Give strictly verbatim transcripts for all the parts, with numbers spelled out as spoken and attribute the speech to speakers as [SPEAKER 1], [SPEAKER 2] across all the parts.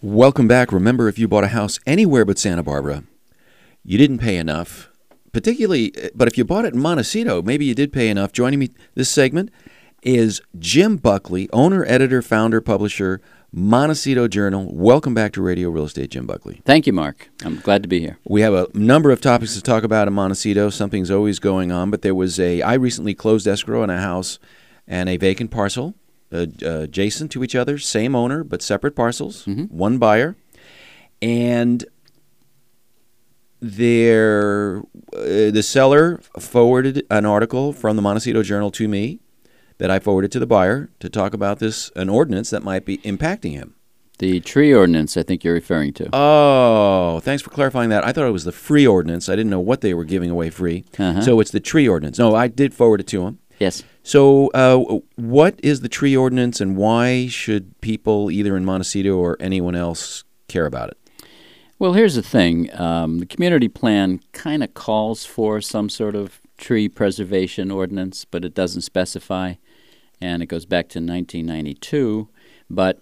[SPEAKER 1] Welcome back. Remember, if you bought a house anywhere but Santa Barbara, you didn't pay enough, particularly, but if you bought it in Montecito, maybe you did pay enough. Joining me this segment is Jim Buckley, owner, editor, founder, publisher, Montecito Journal. Welcome back to Radio Real Estate, Jim Buckley.
[SPEAKER 2] Thank you, Mark. I'm glad to be here.
[SPEAKER 1] We have a number of topics to talk about in Montecito. Something's always going on, but there was a, I recently closed escrow on a house and a vacant parcel. Uh, uh, adjacent to each other, same owner, but separate parcels, mm-hmm. one buyer. And there, uh, the seller forwarded an article from the Montecito Journal to me that I forwarded to the buyer to talk about this, an ordinance that might be impacting him.
[SPEAKER 2] The tree ordinance, I think you're referring to.
[SPEAKER 1] Oh, thanks for clarifying that. I thought it was the free ordinance. I didn't know what they were giving away free. Uh-huh. So it's the tree ordinance. No, I did forward it to him.
[SPEAKER 2] Yes.
[SPEAKER 1] So uh, what is the tree ordinance, and why should people either in Montecito or anyone else care about it?
[SPEAKER 2] Well, here's the thing. Um, the community plan kind of calls for some sort of tree preservation ordinance, but it doesn't specify, and it goes back to nineteen ninety-two. But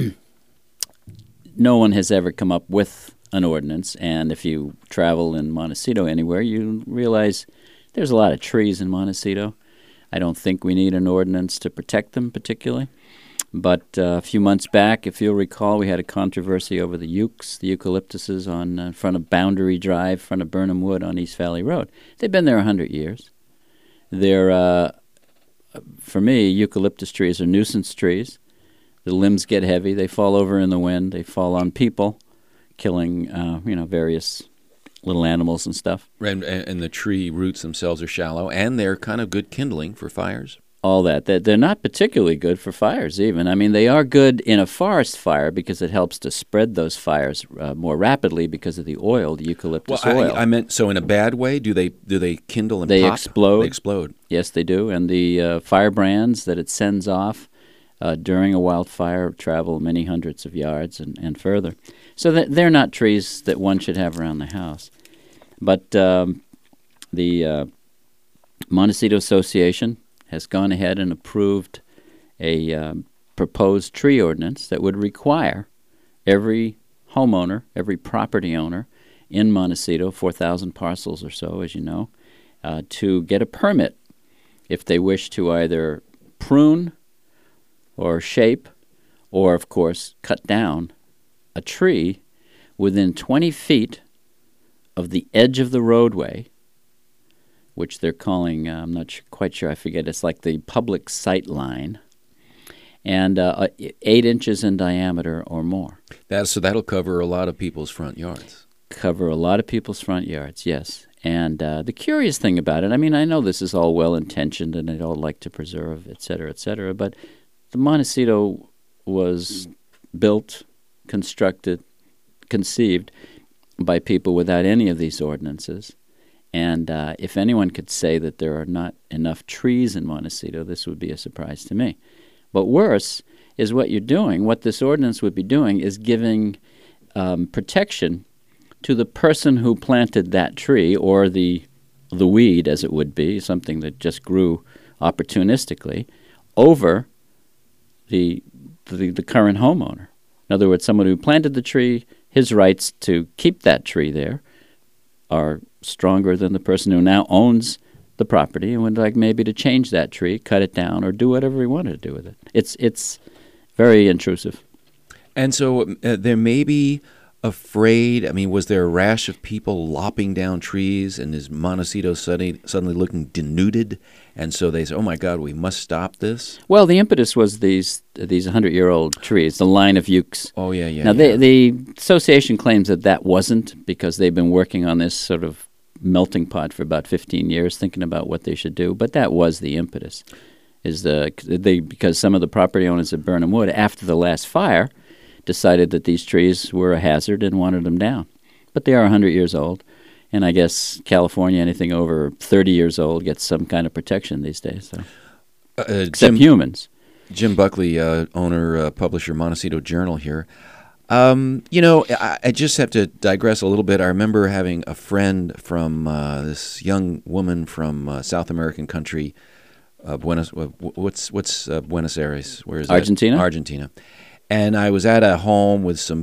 [SPEAKER 2] no one has ever come up with an ordinance, and if you travel in Montecito anywhere, you realize there's a lot of trees in Montecito. I don't think we need an ordinance to protect them particularly. But uh, a few months back, if you'll recall, we had a controversy over the ukes, the eucalyptuses on uh, front of Boundary Drive, front of Burnham Wood on East Valley Road. They've been there one hundred years. They're, uh, for me, eucalyptus trees are nuisance trees. The limbs get heavy. They fall over in the wind. They fall on people, killing, uh, you know, various little animals and stuff.
[SPEAKER 1] And, and the tree roots themselves are shallow, and they're kind of good kindling for fires.
[SPEAKER 2] All that. They're not particularly good for fires even. I mean, they are good in a forest fire because it helps to spread those fires uh, more rapidly because of the oil, the eucalyptus
[SPEAKER 1] well,
[SPEAKER 2] oil.
[SPEAKER 1] I, I meant, so in a bad way, do they do they kindle and
[SPEAKER 2] they
[SPEAKER 1] pop?
[SPEAKER 2] Explode.
[SPEAKER 1] They explode.
[SPEAKER 2] Yes, they do. And the uh, firebrands that it sends off uh, during a wildfire travel many hundreds of yards and, and further. So that they're not trees that one should have around the house. But um, the uh, Montecito Association has gone ahead and approved a uh, proposed tree ordinance that would require every homeowner, every property owner in Montecito, four thousand parcels or so, as you know, uh, to get a permit if they wish to either prune or shape or, of course, cut down a tree within twenty feet of the edge of the roadway, which they're calling, uh, I'm not sh- quite sure, I forget, it's like the public sight line, and uh, eight inches in diameter or more.
[SPEAKER 1] That, so that'll cover a lot of people's front yards.
[SPEAKER 2] Cover a lot of people's front yards, yes. And uh, the curious thing about it, I mean, I know this is all well-intentioned and they'd all like to preserve, et cetera, et cetera, but the Montecito was built, constructed, conceived by people without any of these ordinances. And uh, if anyone could say that there are not enough trees in Montecito, this would be a surprise to me. But worse is what you're doing. What this ordinance would be doing is giving um, protection to the person who planted that tree, or the the weed, as it would be, something that just grew opportunistically, over the the, the current homeowner. In other words, someone who planted the tree, his rights to keep that tree there are stronger than the person who now owns the property and would like maybe to change that tree, cut it down, or do whatever he wanted to do with it. It's it's very intrusive.
[SPEAKER 1] And so uh, there may be afraid, I mean, was there a rash of people lopping down trees, and is Montecito suddenly, suddenly looking denuded? And so they say, oh, my God, we must stop this?
[SPEAKER 2] Well, the impetus was these these one hundred-year-old trees, the line of ukes.
[SPEAKER 1] Oh, yeah, yeah.
[SPEAKER 2] Now,
[SPEAKER 1] yeah.
[SPEAKER 2] They, the association claims that that wasn't, because they've been working on this sort of melting pot for about fifteen years, thinking about what they should do. But that was the impetus, is the they because some of the property owners at Burnham Wood, after the last fire, decided that these trees were a hazard and wanted them down. But they are one hundred years old, and I guess California, anything over thirty years old, gets some kind of protection these days. So.
[SPEAKER 1] Uh,
[SPEAKER 2] Except
[SPEAKER 1] Jim,
[SPEAKER 2] humans.
[SPEAKER 1] Jim Buckley, uh, owner, uh, publisher, Montecito Journal here. Um, you know, I, I just have to digress a little bit. I remember having a friend from uh, this young woman from uh, South American country, uh, Buenos. What's what's uh, Buenos Aires? Where is that?
[SPEAKER 2] Argentina.
[SPEAKER 1] Argentina. And I was at a home with some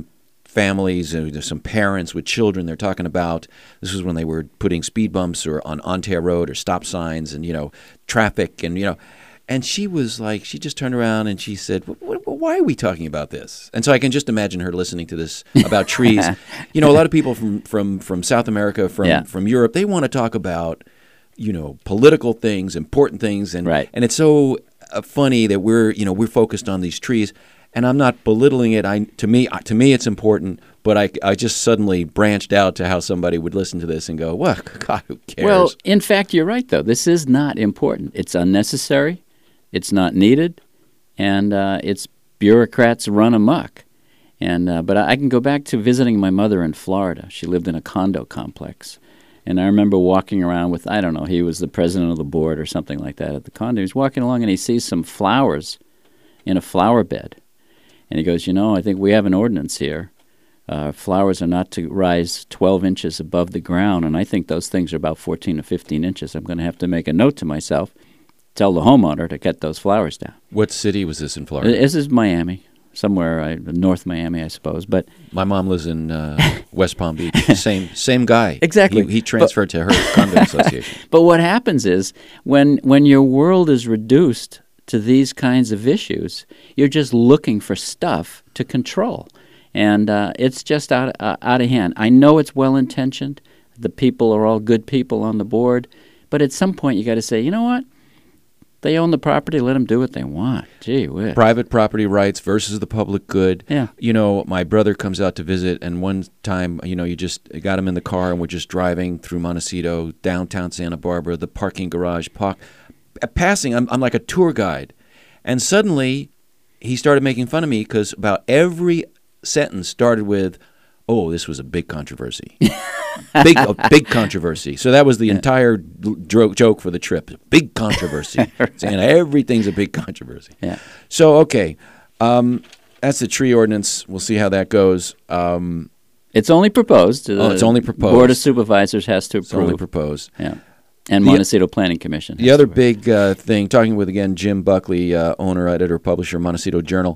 [SPEAKER 1] families, and there's some parents with children. They're talking about this was when they were putting speed bumps or on Ontario Road or stop signs and, you know, traffic and, you know. And she was like, she just turned around and she said, why are we talking about this? And so I can just imagine her listening to this about trees. You know, a lot of people from, from, from South America, from,
[SPEAKER 2] yeah.
[SPEAKER 1] from Europe, they want to talk about, you know, political things, important things. And,
[SPEAKER 2] right.
[SPEAKER 1] and it's so uh, funny that we're, you know, we're focused on these trees. And I'm not belittling it. I to me, to me, it's important. But I, I just suddenly branched out to how somebody would listen to this and go, "Well, God, who cares?"
[SPEAKER 2] Well, in fact, you're right. Though this is not important. It's unnecessary. It's not needed, and uh, it's bureaucrats run amok. And uh, but I can go back to visiting my mother in Florida. She lived in a condo complex, and I remember walking around with I don't know. He was the president of the board or something like that at the condo. He was walking along and he sees some flowers in a flower bed. And he goes, you know, I think we have an ordinance here. Uh, flowers are not to rise twelve inches above the ground, and I think those things are about fourteen or fifteen inches. I'm going to have to make a note to myself, tell the homeowner to cut those flowers down.
[SPEAKER 1] What city was this in Florida?
[SPEAKER 2] This is Miami, somewhere uh, North Miami, I suppose. But
[SPEAKER 1] my mom lives in uh, West Palm Beach. Same same guy.
[SPEAKER 2] Exactly.
[SPEAKER 1] He, he transferred but, to her condo association.
[SPEAKER 2] But what happens is when when your world is reduced to these kinds of issues, you're just looking for stuff to control. And uh, it's just out, uh, out of hand. I know it's well-intentioned. The people are all good people on the board. But at some point, you got to say, you know what? They own the property. Let them do what they want. Gee whiz.
[SPEAKER 1] Private property rights versus the public good.
[SPEAKER 2] Yeah.
[SPEAKER 1] You know, my brother comes out to visit, and one time, you know, you just got him in the car, and we're just driving through Montecito, downtown Santa Barbara, the parking garage, park. Passing, I'm, I'm like a tour guide. And suddenly, he started making fun of me because about every sentence started with, oh, this was a big controversy. big a big controversy. So that was the entire dro- joke for the trip. Big controversy. Right. Saying everything's a big controversy.
[SPEAKER 2] Yeah.
[SPEAKER 1] So, okay. Um, that's the tree ordinance. We'll see how that goes. Um,
[SPEAKER 2] it's only proposed.
[SPEAKER 1] Oh, it's only proposed.
[SPEAKER 2] Board of Supervisors has to approve.
[SPEAKER 1] It's only proposed.
[SPEAKER 2] Yeah. And
[SPEAKER 1] the,
[SPEAKER 2] Montecito Planning Commission.
[SPEAKER 1] The other big uh, thing, talking with, again, Jim Buckley, uh, owner, editor, publisher, Montecito Journal,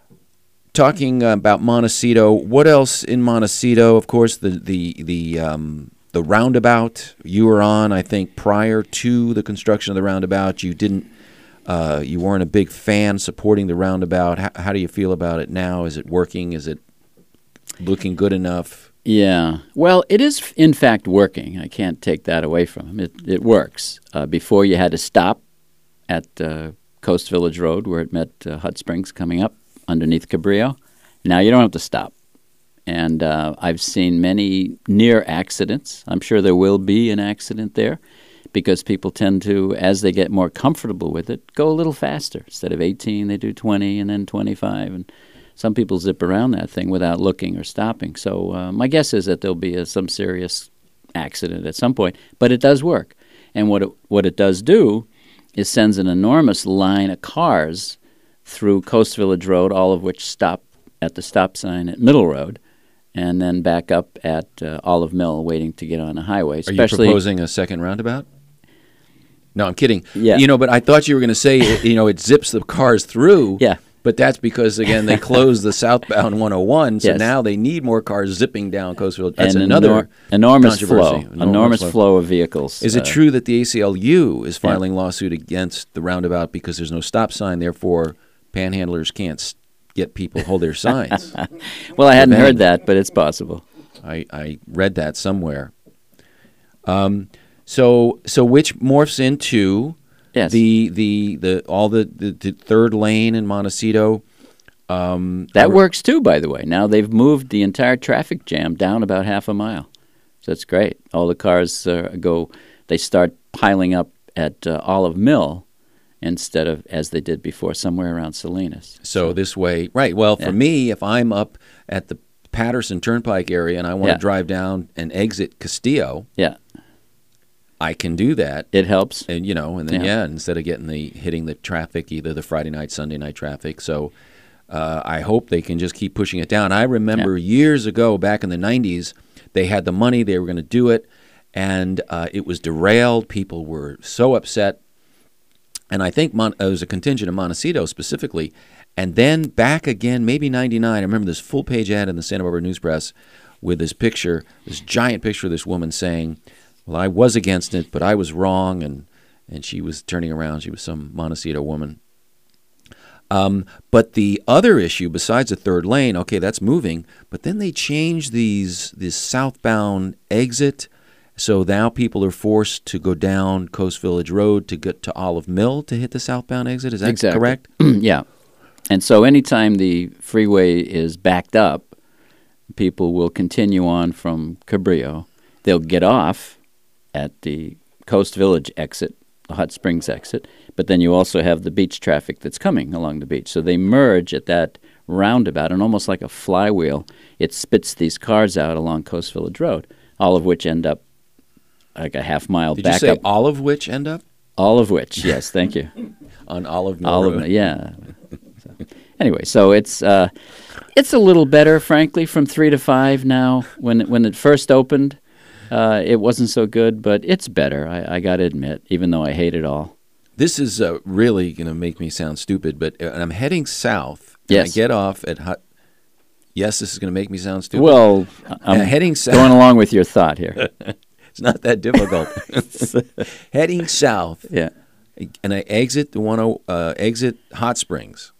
[SPEAKER 1] talking uh, about Montecito. What else in Montecito? Of course, the the the um, the roundabout you were on. I think prior to the construction of the roundabout, you didn't. Uh, you weren't a big fan supporting the roundabout. How, how do you feel about it now? Is it working? Is it looking good enough?
[SPEAKER 2] Yeah. Well, it is, in fact, working. I can't take that away from him. It, it works. Uh, before, you had to stop at uh, Coast Village Road, where it met uh, Hot Springs coming up underneath Cabrillo. Now you don't have to stop. And uh, I've seen many near accidents. I'm sure there will be an accident there because people tend to, as they get more comfortable with it, go a little faster. Instead of eighteen, they do twenty and then twenty-five. And some people zip around that thing without looking or stopping. So uh, my guess is that there'll be a, some serious accident at some point. But it does work. And what it, what it does do is sends an enormous line of cars through Coast Village Road, all of which stop at the stop sign at Middle Road, and then back up at uh, Olive Mill waiting to get on a highway.
[SPEAKER 1] Especially, are you proposing a second roundabout? No, I'm kidding.
[SPEAKER 2] Yeah.
[SPEAKER 1] You know, but I thought you were going to say, it, you know, it zips the cars through.
[SPEAKER 2] Yeah.
[SPEAKER 1] But that's because, again, they closed the southbound one oh one, so
[SPEAKER 2] yes.
[SPEAKER 1] now they need more cars zipping down Coast Village. That's
[SPEAKER 2] and
[SPEAKER 1] another
[SPEAKER 2] enor- enormous flow,
[SPEAKER 1] enormous,
[SPEAKER 2] enormous
[SPEAKER 1] flow.
[SPEAKER 2] flow of vehicles.
[SPEAKER 1] Is
[SPEAKER 2] uh,
[SPEAKER 1] it true that the A C L U is filing
[SPEAKER 2] yeah.
[SPEAKER 1] lawsuit against the roundabout because there's no stop sign, therefore panhandlers can't s- get people to hold their signs?
[SPEAKER 2] Well, I hadn't heard that, but it's possible.
[SPEAKER 1] I, I read that somewhere. Um, so so which morphs into
[SPEAKER 2] yes.
[SPEAKER 1] the the the all the, the, the third lane in Montecito. Um,
[SPEAKER 2] that works too, by the way. Now they've moved the entire traffic jam down about half a mile. So that's great. All the cars uh, go. They start piling up at uh, Olive Mill instead of, as they did before, somewhere around Salinas.
[SPEAKER 1] So, so this way, right. Well, for
[SPEAKER 2] yeah.
[SPEAKER 1] me, if I'm up at the Patterson Turnpike area and I want
[SPEAKER 2] yeah.
[SPEAKER 1] to drive down and exit Castillo,
[SPEAKER 2] yeah,
[SPEAKER 1] I can do that.
[SPEAKER 2] It helps.
[SPEAKER 1] And, you know, and then,
[SPEAKER 2] yeah,
[SPEAKER 1] yeah instead of getting the hitting the traffic, either the Friday night, Sunday night traffic. So uh, I hope they can just keep pushing it down. I remember yeah. years ago, back in the nineties, they had the money, they were going to do it, and uh, it was derailed. People were so upset. And I think Mon- it was a contingent of Montecito specifically, And then back again, maybe ninety-nine. I remember this full-page ad in the Santa Barbara News Press with this picture, this giant picture of this woman saying, well, I was against it, but I was wrong, and, and she was turning around. She was some Montecito woman. Um, but the other issue, besides the third lane, okay, that's moving, but then they changed these this southbound exit, so now people are forced to go down Coast Village Road to get to Olive Mill to hit the southbound exit. Is that
[SPEAKER 2] exactly.
[SPEAKER 1] correct?
[SPEAKER 2] Yeah. And so anytime the freeway is backed up, people will continue on from Cabrillo. They'll get off at the Coast Village exit, the Hot Springs exit, but then you also have the beach traffic that's coming along the beach. So they merge at that roundabout, and almost like a flywheel, it spits these cars out along Coast Village Road, all of which end up like a half mile
[SPEAKER 1] Did
[SPEAKER 2] back
[SPEAKER 1] you say
[SPEAKER 2] up.
[SPEAKER 1] all of which end up?
[SPEAKER 2] All of which, yes, thank you.
[SPEAKER 1] On Olive Mill
[SPEAKER 2] All
[SPEAKER 1] Road.
[SPEAKER 2] of yeah. So, anyway, so it's uh, it's a little better, frankly, from three to five now. When it, when it first opened, uh, it wasn't so good, but it's better. I, I got to admit, even though I hate it all.
[SPEAKER 1] This is uh, really going to make me sound stupid, but uh, I'm heading south. And
[SPEAKER 2] Yes.
[SPEAKER 1] I get off at Hot. Yes, this is going to make me sound stupid.
[SPEAKER 2] Well, I'm
[SPEAKER 1] Uh, heading south.
[SPEAKER 2] going along with your thought here.
[SPEAKER 1] It's not that difficult. Heading south,
[SPEAKER 2] Yeah.
[SPEAKER 1] and I exit the one oh, uh, exit Hot Springs,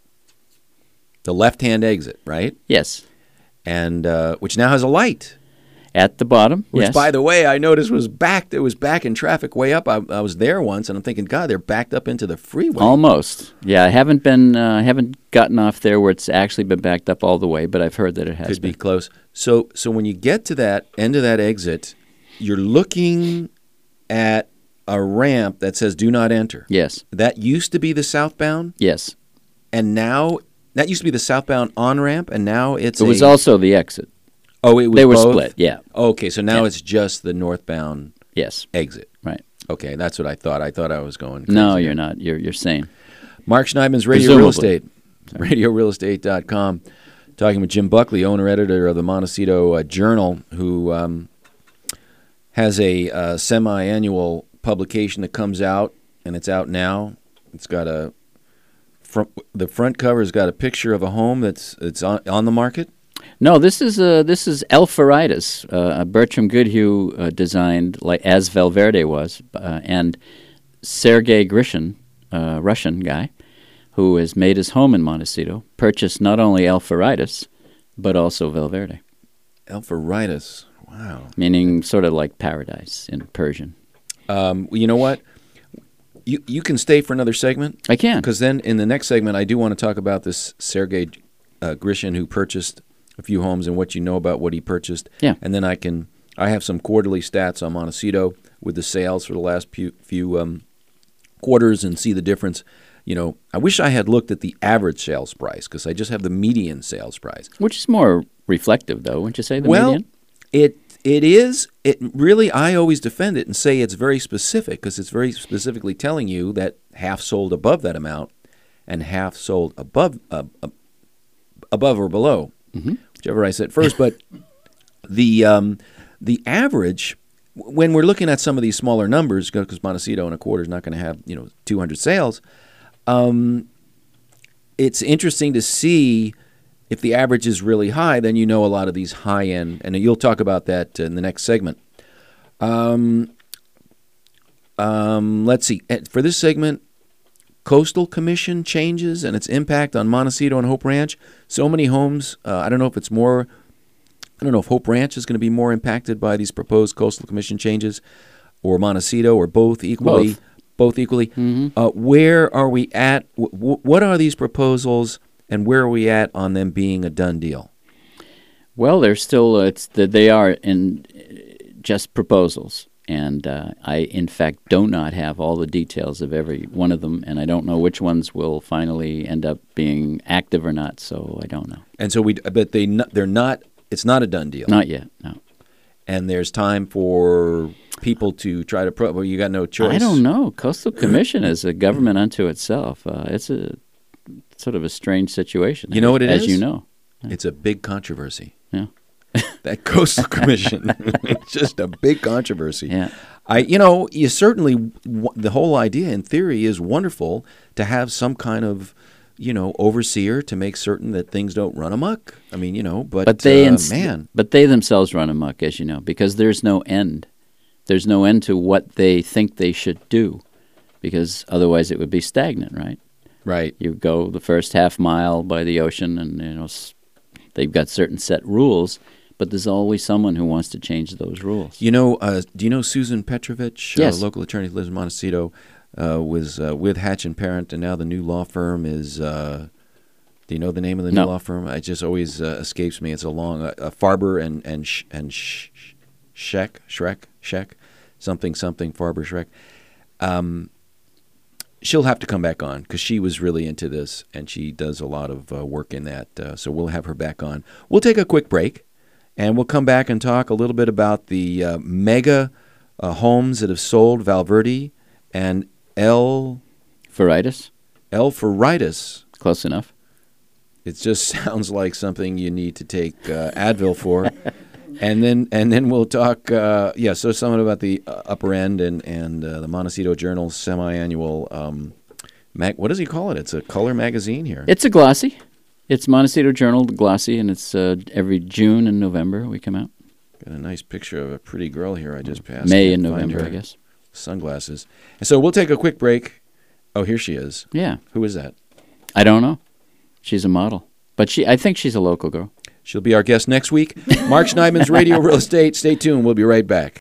[SPEAKER 1] the left-hand exit, right?
[SPEAKER 2] Yes.
[SPEAKER 1] And uh, which now has a light.
[SPEAKER 2] At the bottom.
[SPEAKER 1] Which,
[SPEAKER 2] yes.
[SPEAKER 1] by the way, I noticed was backed. It was back in traffic way up. I, I was there once, and I'm thinking, God, they're backed up into the freeway.
[SPEAKER 2] Almost. Yeah, I haven't been. Uh, I haven't gotten off there where it's actually been backed up all the way, but I've heard that it has
[SPEAKER 1] Could
[SPEAKER 2] been.
[SPEAKER 1] be close. So, so when you get to that end of that exit, you're looking at a ramp that says "Do not enter."
[SPEAKER 2] Yes.
[SPEAKER 1] That used to be the southbound,
[SPEAKER 2] Yes.
[SPEAKER 1] and now that used to be the southbound on ramp, and now it's
[SPEAKER 2] It was
[SPEAKER 1] a,
[SPEAKER 2] also the exit.
[SPEAKER 1] oh, it was
[SPEAKER 2] They were
[SPEAKER 1] both?
[SPEAKER 2] split. Yeah.
[SPEAKER 1] Okay, so now
[SPEAKER 2] Yeah.
[SPEAKER 1] it's just the northbound
[SPEAKER 2] Yes.
[SPEAKER 1] exit.
[SPEAKER 2] Right.
[SPEAKER 1] Okay, that's what I thought. I thought I was going.
[SPEAKER 2] No,
[SPEAKER 1] crazy.
[SPEAKER 2] you're not. You're you're sane.
[SPEAKER 1] Mark Schneidman's Radio Real
[SPEAKER 2] Presumably.
[SPEAKER 1] Estate, radio real estate dot com. Talking with Jim Buckley, owner-editor of the Montecito uh, Journal, who um, has a uh, semi-annual publication that comes out, and it's out now. It's got a front, the front cover's got a picture of a home that's it's on, on the market.
[SPEAKER 2] No, this is uh, this is Alpharitis, uh, Bertram Goodhue uh, designed like as Valverde was, uh, and Sergei Grishin, uh, Russian guy, who has made his home in Montecito, purchased not only Alpharitis, but also Valverde,
[SPEAKER 1] Alpharitis. Wow.
[SPEAKER 2] meaning sort of like paradise in Persian.
[SPEAKER 1] Um, you know what? You you can stay for another segment.
[SPEAKER 2] I can.
[SPEAKER 1] Because then in the next segment, I do want to talk about this Sergei uh, Grishin who purchased a few homes and what you know about what he purchased.
[SPEAKER 2] Yeah.
[SPEAKER 1] And then I can I have some quarterly stats on Montecito with the sales for the last few, few um, quarters and see the difference. You know, I wish I had looked at the average sales price because I just have the median sales price.
[SPEAKER 2] Which is more reflective, though, wouldn't you say, the
[SPEAKER 1] well,
[SPEAKER 2] median?
[SPEAKER 1] it it is. It really, I always defend it and say it's very specific because it's very specifically telling you that half sold above that amount and half sold above uh, uh, above or below,
[SPEAKER 2] Mm-hmm.
[SPEAKER 1] whichever I said first. But the um, the average, when we're looking at some of these smaller numbers, because Montecito in a quarter is not going to have you know two hundred sales, um, it's interesting to see. If the average is really high, then you know a lot of these high-end, and you'll talk about that in the next segment. Um, um, let's see. For this segment, Coastal Commission changes and its impact on Montecito and Hope Ranch. So many homes, uh, I don't know if it's more, I don't know if Hope Ranch is going to be more impacted by these proposed Coastal Commission changes, or Montecito, or both equally.
[SPEAKER 2] Both.
[SPEAKER 1] Both equally.
[SPEAKER 2] Mm-hmm.
[SPEAKER 1] Uh, where are we at? W- w- what are these proposals? And where are we at on them being a done deal?
[SPEAKER 2] Well, they're still uh, it's the, they are in uh, just proposals, and uh, I, in fact, do not have all the details of every one of them, and I don't know which ones will finally end up being active or not. So I don't know.
[SPEAKER 1] And so we, but they, not, they're not. It's not a done deal.
[SPEAKER 2] Not yet. No.
[SPEAKER 1] And there's time for people to try to. Pro- well, you got no choice.
[SPEAKER 2] I don't know. Coastal Commission is a government unto itself. Uh, it's a sort of a strange situation.
[SPEAKER 1] You know what it
[SPEAKER 2] as
[SPEAKER 1] is?
[SPEAKER 2] you know.
[SPEAKER 1] It's a big controversy.
[SPEAKER 2] Yeah.
[SPEAKER 1] That Coastal Commission, it's just a big controversy.
[SPEAKER 2] Yeah.
[SPEAKER 1] I, you know, you certainly w- the whole idea in theory is wonderful to have some kind of you know, overseer to make certain that things don't run amok. I mean, you know, but,
[SPEAKER 2] But they,
[SPEAKER 1] uh,
[SPEAKER 2] ins-
[SPEAKER 1] man.
[SPEAKER 2] but they themselves run amok, as you know, because there's no end. There's no end to what they think they should do, because otherwise it would be stagnant, right?
[SPEAKER 1] Right.
[SPEAKER 2] You go the first half mile by the ocean, and you know s- they've got certain set rules, but there's always someone who wants to change those rules.
[SPEAKER 1] You know, uh, do you know Susan Petrovich,
[SPEAKER 2] Yes.
[SPEAKER 1] uh, local attorney who lives in Montecito, uh, was uh, with Hatch and Parent, and now the new law firm is, uh, do you know the name of the
[SPEAKER 2] No.
[SPEAKER 1] new law firm? It just always uh, escapes me. It's a long, uh, uh, Farber and, and, Sh- and Sh- Sh- Sheck, Shrek, Sheck, something, something, Farber, Shrek. Um, she'll have to come back on because she was really into this, and she does a lot of uh, work in that. Uh, so we'll have her back on. We'll take a quick break, and we'll come back and talk a little bit about the uh, mega uh, homes that have sold, Valverde and L.
[SPEAKER 2] Foritis,
[SPEAKER 1] L. Foritis.
[SPEAKER 2] close enough.
[SPEAKER 1] It just sounds like something you need to take uh, Advil for. And then and then we'll talk, uh, yeah, so something about the uh, upper end and, and uh, the Montecito Journal semi-annual, um, mag- what does he call it? It's a color magazine here.
[SPEAKER 2] It's a glossy. It's Montecito Journal glossy, and it's uh, every June and November we come out.
[SPEAKER 1] Got a nice picture of a pretty girl here I just passed.
[SPEAKER 2] May
[SPEAKER 1] Can't
[SPEAKER 2] and
[SPEAKER 1] find
[SPEAKER 2] November,
[SPEAKER 1] her.
[SPEAKER 2] I guess.
[SPEAKER 1] Sunglasses. And so we'll take a quick break. Oh, here she is.
[SPEAKER 2] Yeah.
[SPEAKER 1] Who is that?
[SPEAKER 2] I don't know. She's a model. But she, I think she's a local girl.
[SPEAKER 1] She'll be our guest next week. Mark Schneidman's Radio Real Estate. Stay tuned. We'll be right back.